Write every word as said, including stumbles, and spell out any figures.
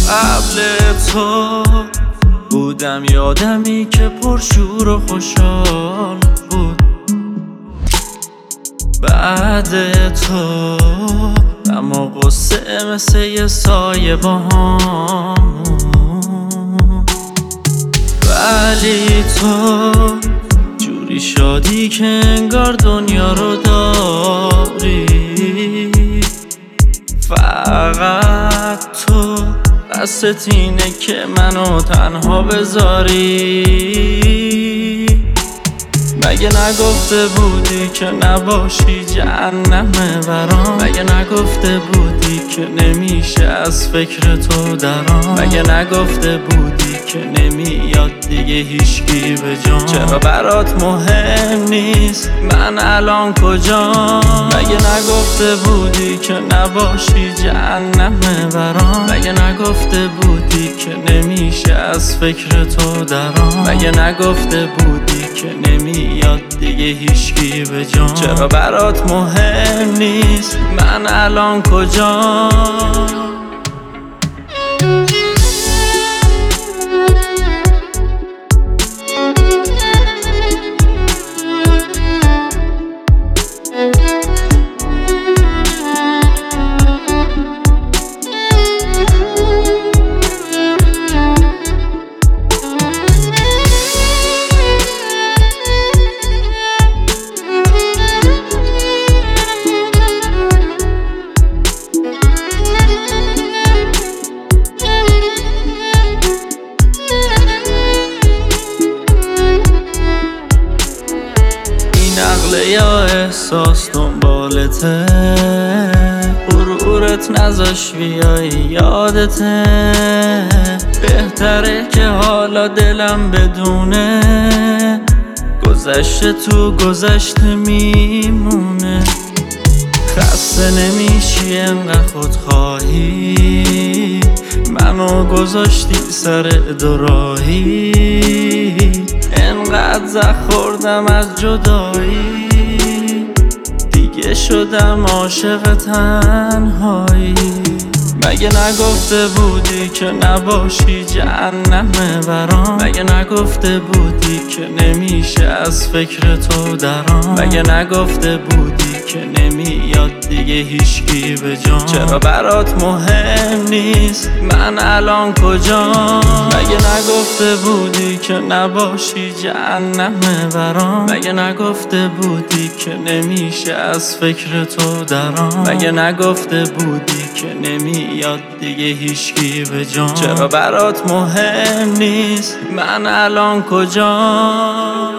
قبل تو بودم یادمی که پرشور و خوشحال بود، بعد تو اما قصه مثل یه سایه با همون. ولی تو جوری شادی که انگار دنیا رو داری، فقط تو دستت اینه که منو تنها بذاری. مگه نگفته بودی که نباشی جهنمه برام؟ مگه نگفته بودی که نمیشه از فکر تو درام؟ مگه نگفته بودی که نمیاد دیگه هیچکی به جام؟ چرا برات مهم نیست من الان کجام؟ مگه نگفته بودی که نباشی جهنمه برام؟ مگه نگفته بودی که نمیشه از فکر تو درام؟ مگه نگفته بودی که نمیاد دیگه هیچکی به جام؟ چرا برات مهم نیست من الان کجام؟ نقله یا احساس دنبالته، غرورت نذاش بیای یادته. بهتره که حالا دلم بدونه گذشته تو گذشته میمونه. خسته نمیشی انقدر خودخواهی، منو گذاشتی سر دوراهی. انقدر زخ خوردم از جدایی، دیگه شدم عاشق تنهایی. مگه نگفته بودی که نباشی جهنمه برام؟ مگه نگفته بودی که نمیشه از فکر تو درام؟ مگه نگفته بودی که نمیاد دیگه هیچکی به جام؟ چرا برات مهم نیست من الان کجام؟ مگه نگفته بودی که نباشی جهنمه برام؟ مگه نگفته بودی که نمیشه از فکر تو درام؟ مگه نگفته بودی که نمیاد دیگه هیچکی به جام؟ چرا برات مهم نیست من الان کجام؟